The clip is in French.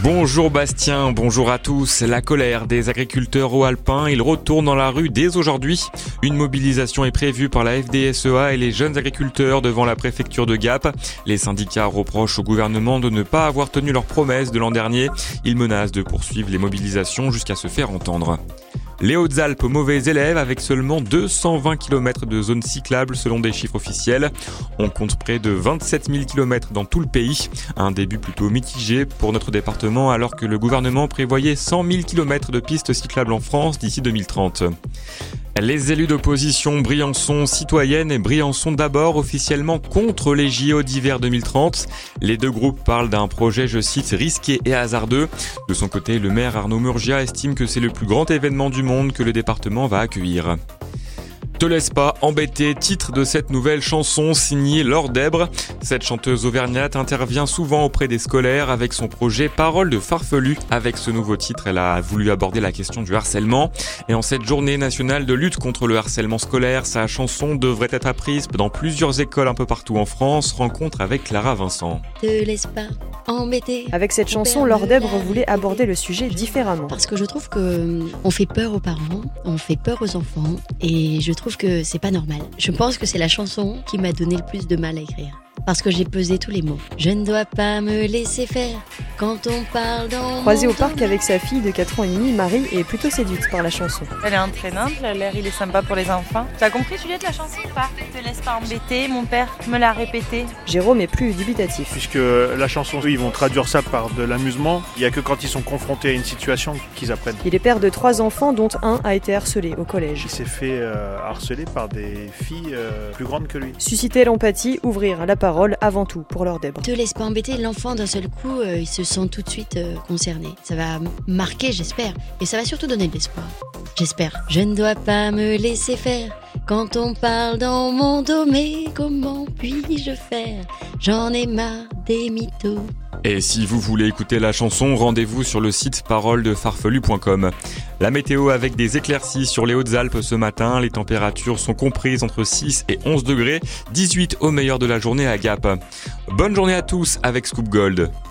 Bonjour Bastien, bonjour à tous. La colère des agriculteurs haut-alpins, ils retournent dans la rue dès aujourd'hui. Une mobilisation est prévue par la FDSEA et les jeunes agriculteurs devant la préfecture de Gap. Les syndicats reprochent au gouvernement de ne pas avoir tenu leurs promesses de l'an dernier. Ils menacent de poursuivre les mobilisations jusqu'à se faire entendre. Les Hautes-Alpes, mauvais élèves avec seulement 220 km de zones cyclables selon des chiffres officiels. On compte près de 27 000 km dans tout le pays. Un début plutôt mitigé pour notre département alors que le gouvernement prévoyait 100 000 km de pistes cyclables en France d'ici 2030. Les élus d'opposition Briançon citoyenne et Briançon d'abord officiellement contre les JO d'hiver 2030. Les deux groupes parlent d'un projet, je cite, risqué et hasardeux. De son côté, le maire Arnaud Murgia estime que c'est le plus grand événement du monde que le département va accueillir. Te laisse pas embêter, titre de cette nouvelle chanson signée Laure Dèbre. Cette chanteuse auvergnate intervient souvent auprès des scolaires avec son projet Paroles de Farfelu. Avec ce nouveau titre, elle a voulu aborder la question du harcèlement. Et en cette journée nationale de lutte contre le harcèlement scolaire, sa chanson devrait être apprise dans plusieurs écoles un peu partout en France. Rencontre avec Clara Vincent. Te laisse pas embêter. Avec cette chanson, Laure Dèbre voulait aborder le sujet différemment. Parce que je trouve qu'on fait peur aux parents, on fait peur aux enfants, et je trouve que c'est pas normal. Je pense que c'est la chanson qui m'a donné le plus de mal à écrire. Parce que j'ai pesé tous les mots. Je ne dois pas me laisser faire quand on parle dans Croisée au parc avec sa fille de 4 ans et demi, Marie est plutôt séduite par la chanson. Elle est entraînante, l'air il est sympa pour les enfants. T'as compris Juliette la chanson ou pas? Te laisse pas embêter, mon père me l'a répété. Jérôme est plus dubitatif. Puisque la chanson, ils vont traduire ça par de l'amusement, il n'y a que quand ils sont confrontés à une situation qu'ils apprennent. Il est père de 3 enfants dont un a été harcelé au collège. Il s'est fait harceler par des filles plus grandes que lui. Susciter l'empathie, ouvrir la parole avant tout pour Laure Dèbre. Te laisse pas embêter, l'enfant d'un seul coup, il se sent tout de suite concerné. Ça va marquer, j'espère, et ça va surtout donner de l'espoir. J'espère. Je ne dois pas me laisser faire quand on parle dans mon dos, mais comment puis-je faire? J'en ai marre des mythos. Et si vous voulez écouter la chanson, rendez-vous sur le site paroledefarfelu.com. La météo avec des éclaircies sur les Hautes-Alpes ce matin. Les températures sont comprises entre 6 et 11 degrés, 18 au meilleur de la journée à Gap. Bonne journée à tous avec Scoop Gold.